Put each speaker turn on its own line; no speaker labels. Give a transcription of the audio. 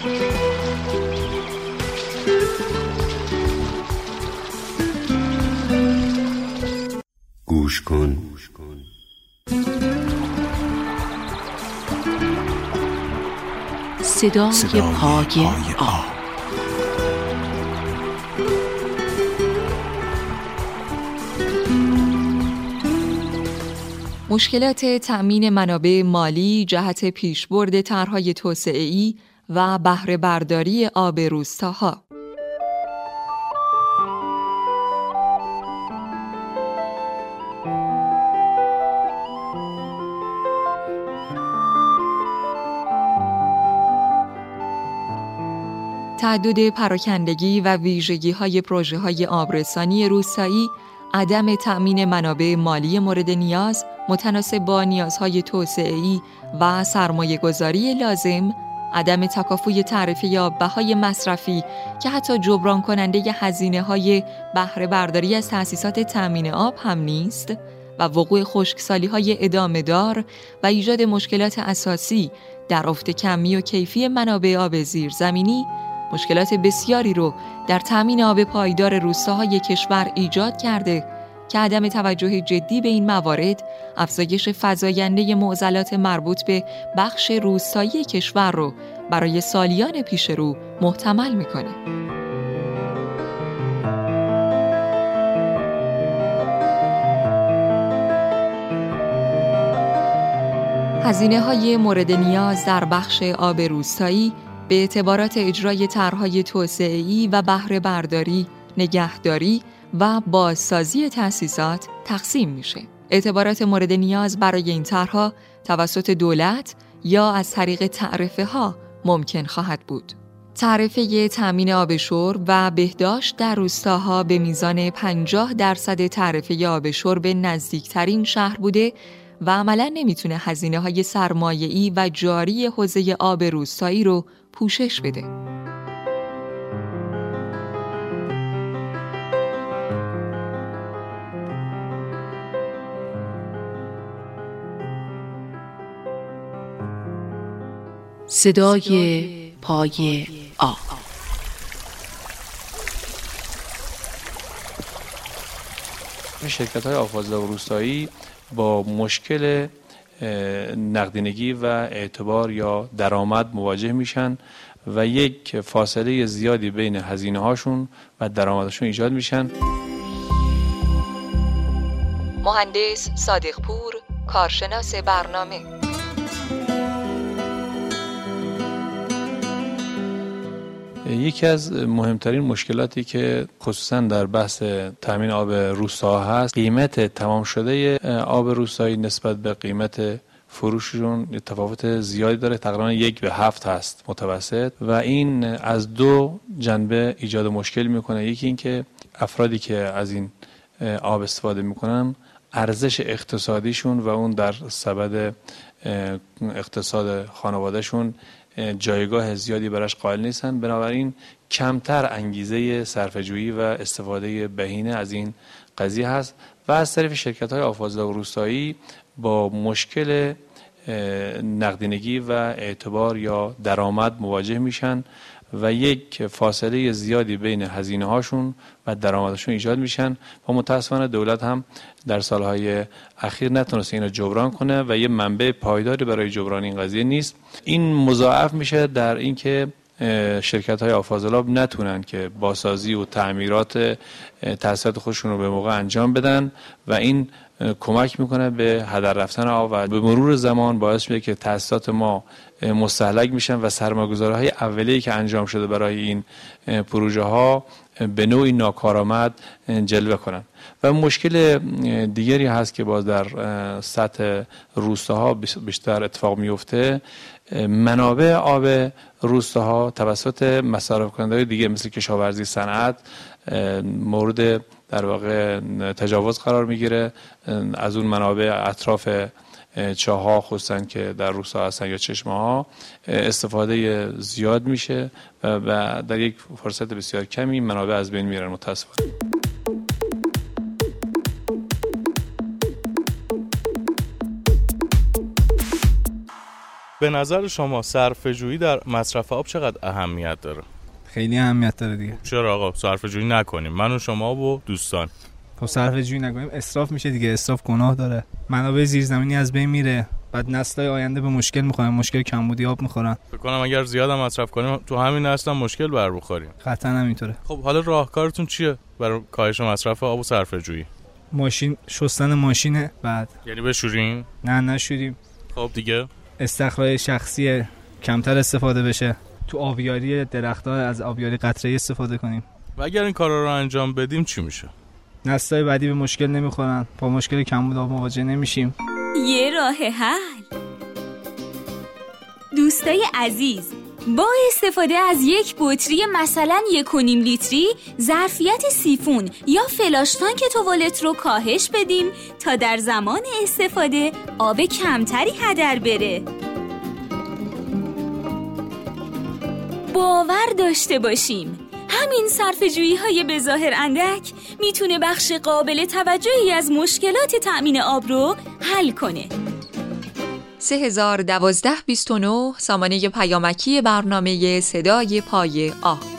گوش کن.
صدای پای آب.
مشکلات تأمین منابع مالی جهت پیشبرد طرح‌های توسعه‌ای و بهره برداری آب روستاها. تعدد پراکندگی و ویژگی‌های پروژه‌های آبرسانی روستایی، عدم تأمین منابع مالی مورد نیاز متناسب با نیازهای توسعه‌ای و سرمایه‌گذاری لازم، عدم تکافؤ تعرفه یا بهای مصرفی که حتی جبران کننده هزینه‌های بهره برداری از تأسیسات تأمین آب هم نیست و وقوع خشکسالی‌های ادامه‌دار و ایجاد مشکلات اساسی در افت کمی و کیفی منابع آب زیرزمینی، مشکلات بسیاری رو در تأمین آب پایدار روستاهای کشور ایجاد کرده که عدم توجه جدی به این موارد افزایش فزاینده معضلات مربوط به بخش روستایی کشور رو برای سالیان پیش رو محتمل میکنه. هزینه‌های مورد نیاز در بخش آب روستایی به اعتبارات اجرای طرح‌های توسعه‌ای و بهره برداری، نگهداری و بازسازی تأسیسات تقسیم میشه. اعتبارات مورد نیاز برای این طرح‌ها توسط دولت یا از طریق تعرفه ها ممکن خواهد بود. تعرفه تأمین آب شرب و بهداشت در روستاها به میزان 50% تعرفه آب شرب نزدیکترین شهر بوده و عملاً نمیتونه هزینه‌های سرمایه‌ای و جاری حوزه آب روستایی رو پوشش بده.
صدای پای آب.
شرکت‌های آبفاضلاب روستایی با مشکل نقدینگی و اعتبار یا درآمد مواجه میشن و یک فاصله زیادی بین هزینه هاشون و درآمدشون ایجاد میشن.
مهندس صادق پور، کارشناس برنامه.
یکی از مهمترین مشکلاتی که خصوصا در بحث تامین آب روستاها هست، قیمت تمام شده آب روستایی نسبت به قیمت فروششون تفاوت زیادی داره، تقریبا 1:7 هست متوسط و این از دو جنبه ایجاد مشکل میکنه. یکی این که افرادی که از این آب استفاده میکنن ارزش اقتصادیشون و اون در سبد اقتصاد خانوادهشون جایگاه زیادی براش قائل نیستن، بنابراین کمتر انگیزه صرفه‌جویی و استفاده بهینه از این قضیه هست و از طرف شرکت‌های آبفاضلاب روستایی با مشکل نقدینگی و اعتبار یا درآمد مواجه میشن و یک فاصله زیادی بین هزینه هاشون و درآمدشون ایجاد میشن و متاسفانه دولت هم در سالهای اخیر نتونسته اینو جبران کنه و یه منبع پایداری برای جبران این قضیه نیست. این مضاعف میشه در اینکه شرکت‌های آبفاضلاب نتونن که بازسازی و تعمیرات تأسیسات خودشون رو به موقع انجام بدن و این کمک میکنه به هدر رفتن آب و به مرور زمان باعث میشه که تأسیسات ما مستهلک میشن و سرمایه‌گذاری‌های اولیه‌ای که انجام شده برای این پروژه ها به نوعی ناکارآمد جلوه کنن. و مشکل دیگری هست که باز در سطح روستاها بیشتر اتفاق میفته، منابع آب روستاها توسط مصرف کننده‌های دیگه مثل کشاورزی، صنعت مورد در واقع تجاوز قرار میگیره. از اون منابع اطراف چاه‌ها خصوصا که در روستا هستن یا چشمه‌ها استفاده زیاد میشه و در یک فرصت بسیار کمی منابع از بین میرن متاسفانه.
به نظر شما صرفه‌جویی در مصرف آب چقدر اهمیت داره؟
خیلی اهمیت داره دیگه.
چرا آقا صرفه‌جویی نکنیم؟ من و شما و دوستان.
خب صرفه‌جویی نکنیم اسراف میشه دیگه. اسراف گناه داره. منابع زیرزمینی از بین میره. بعد نسل‌های آینده به مشکل میخورن، مشکل کمبودی آب میخورن.
فکر کنم اگر زیاد هم مصرف کنیم تو همین نسل هم مشکل بر بخوریم.
قطعاً همینطوره.
خب حالا راهکارتون چیه برای کاهش مصرف آب و صرفه‌جویی؟
ماشین شستن ماشینه. بعد
یعنی بشوریم؟
نه نشوریم.
خب دیگه
استخراج شخصی کمتر استفاده بشه. تو آبیاری درخت‌ها از آبیاری قطره‌ای استفاده کنیم.
و اگر این کارا رو انجام بدیم چی میشه؟
نسل‌های بعدی به مشکل نمیخورن، با مشکل کمبود آب مواجه نمیشیم.
یه راه حل. دوستای عزیز، با استفاده از یک بطری مثلا 1.5 لیتری ظرفیت سیفون یا فلاش تانک توالت رو کاهش بدیم تا در زمان استفاده آب کمتری هدر بره. باور داشته باشیم همین صرفه‌جویی‌های به ظاهر اندک میتونه بخش قابل توجهی از مشکلات تأمین آب رو حل کنه.
301229 سامانه پیامکی برنامه صدای پای آب.